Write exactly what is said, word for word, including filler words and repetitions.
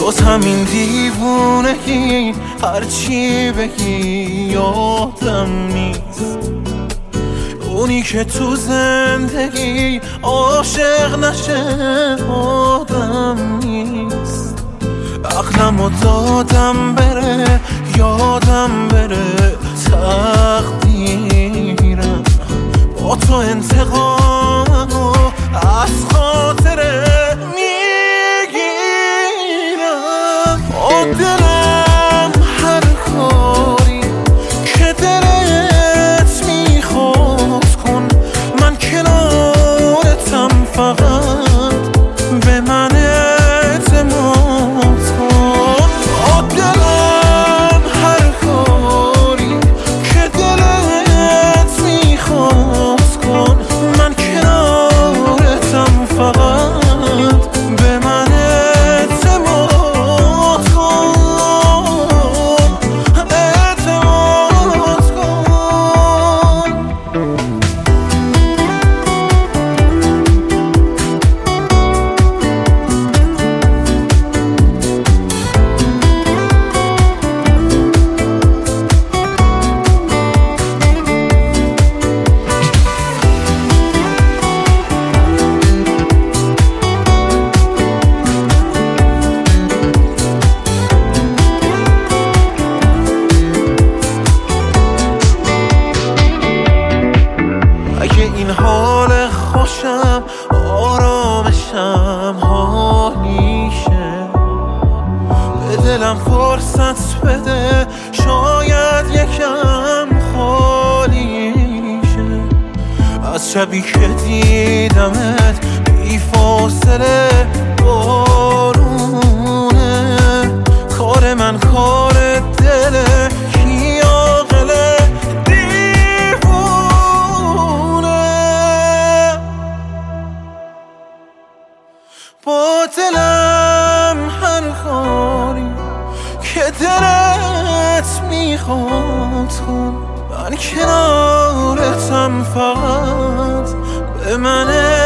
جز همین دیوونگی هرچی بگی یادم نیست. اونی که تو زندگی عاشق نشه آدم نیست. عقلمو دادم بره یادم بره تقدیرم، با تو انتقاممو از خاطره میگیرم. با دلم هر کاری که دلت میخواد کن، من کنارتم، فقط به من اعتماد کن. با دلم هر کاری که دلت میخواد کن، من کنارتم، فقط به من اعتماد کن. اعتماد کن. اگه این حال خوشم آرامشم حالیشه، به دلم فرصت بده شاید یکم خالیشه. از شبی که دیدمت بی فاصله بارونه، کار من کار دله کی عاقله با دلم هر کاری که دلت میخواد کن، من کنارتم، فقط به من